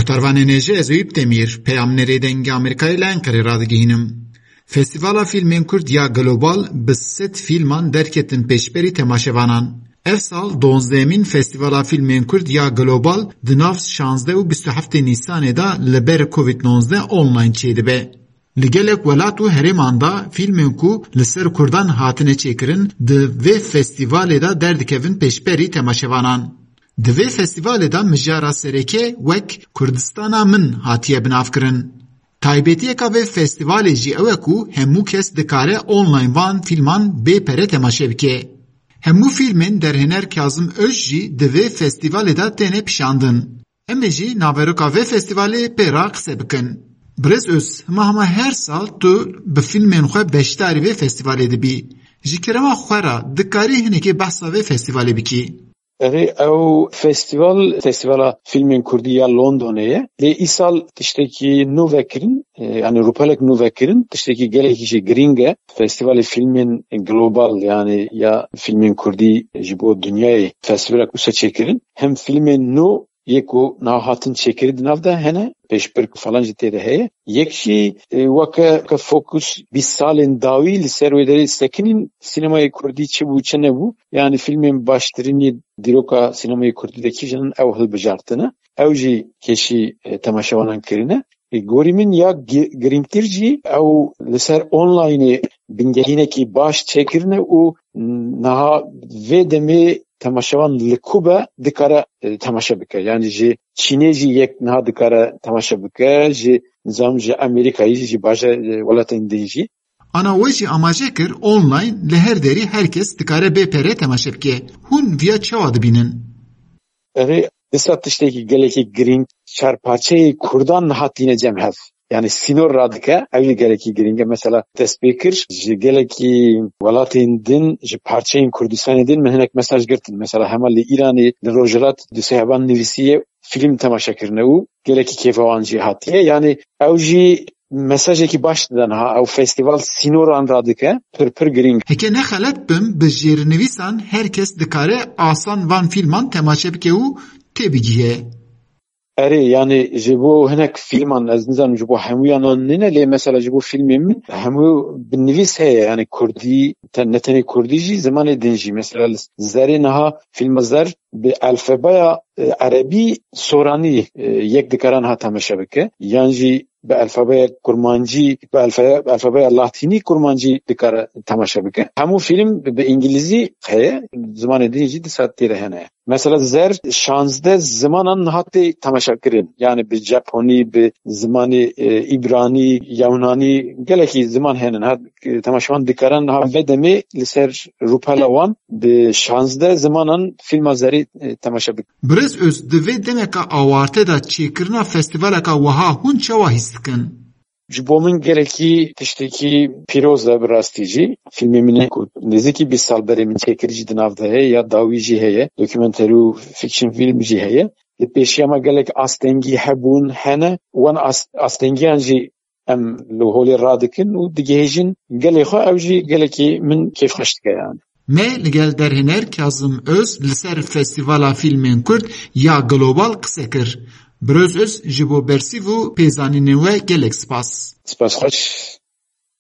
Guhtarvanê ji Ezoyip Demîr, peyamnerê dengê Amerîkayê li Enqerê radigihînim. Festîvala Fîlmên Kurd ya Global bi 100 fîlman derketin pêşberî temaşevanan. Ev sal 12mîn Festîvala Fîlmên Kurd ya Global di nav 16 û 27 Nîsanê da li ber Covid-19 online çêdibe. Li gelek welat û herêman da fîlmên ku li ser Kurdan hatine çêkirin di vê festîvalê da derdikevin pêşberî temaşevanan. Di vê festîvalê da mijara sereke wek Kurdistana min hatiye binavkirin. Taybetiyeka vê festîvalê jî ew e ku hemû kes dikare online van fîlman bê pere temaşe bike. Hemû fîlmên derhener Kazım Öz jî di vê festîvalê da têne pişandin. Em ê jî naveroka vê festîvalê pêra qise bikin. Birêz Öz, hema her sal tu bi fîlmên xwe beşdarî vê festîvalê dibî. Ji kerema xwe ra dikarî hinekî behsa vê festîvalê bikî? Ew festivala Fîlmên Kurdî ya Londonê lê îsal tiştekî nû vekirin, yani rûpelek nû vekirin, tiştekî gelekî jî giring e. Festivalê Fîlmên Global yani ya Fîlmên Kurdî ji bo dunyayê festivalek wisa çêkirin. Hem fîlmên nû yek ku nav hatin çêkirî di nav de hene, pêşbir falan jî têde heye. Yek jî weke fokus 20 salên dawî li ser wê derê sekinîn sînemayê Kurdî çi bû çi nebû. Yani fîlmên baştirînê dîroka sînemayê Kurdî de kîjan ew hilbijartine. Ew jî kêşî temaşevanan kirine. Gorî min ya girîngtir jî ew li ser onlineê bingehînekî baş çêkirine û niha vê demê temaşevan li ku be dikare temaşe bike. Yani ji Çînê jî yek niha dikare temaşe bike, ji nizam ji Amerîkayê jî baje welatên din jî. Ana we jî amaje kir online li her derî herkes dikare bê pere temaşe bike. Hûn viya çawa dibînin? Disa tiştekî gelekî girîng çarparçeyê Kurdan hatîne cem hev. Yani sînor radike ew jî gelekî giring e. Mesela dest pê kir ji gelekî welatên din ji parçeyên Kurdistanê din min hinek mesaj girtin. Mesela hema li İranê li Rojhilat di sêheban nivîsiyê film temaşe kirine û gelekî kêfa wan jî hatiye. Yani ew jî mesajekî baş didan ha ew festîval sînoran radike pir giring. Heke ne xelet bim bi jêrnivîsan herkes dikare asan van filman temaşe bike û tê bigihe. Yani ji bo hinek filman ez nizanim ji bo hemûyan nine lê mesela ji bo filmê min hemû binivîs heye yani Kurdî ne tenê Kurdî jî zimanê din jî mesela zerê niha filma zer bi alfabeya Erebî soranî yek dikaran ha temaşe bike yan jî bi alfabeya Kurmancî bi alfabeya Latînî Kurmancî dikare temaşe bike. Hemû film bi İngilîzî heye zimanê din jî disa têre hene. Mesela zer 16 zamanan hatê temaşe kirin. Yani bi Japonî, bi zimanê İbranî, Yunanî gelekî ziman hene. Ha temaşevan dikaran ha ve demê li ser rûpela wan bi 16 zamanan filma zerî temaşe bike. Birêz Öz di vê demeka awarte da çêkirina festîvaleka wiha hûn çawa hîs dikin? Ji bo min gelekî tiştekî pîroz e bi rastî jî filmê min nêzîkî 20 sal berê min çêkirî jî di nav de heye ya dawî jî heye, dokümenterî û fiction film jî heye. Li pêşiya me gelek astengî hebûn hene, wan astengiyan jî em li holê radikin û digihêjin gelê xwe ew jî gelekî min kêf xweş dike yani. Me li gel derhener Kazım Öz li ser Festîvala Fîlmên Kurd ya Global qise kir. Birêz Öz ji bo bersîv û pêzanînên we gelek spas. Spas xweş.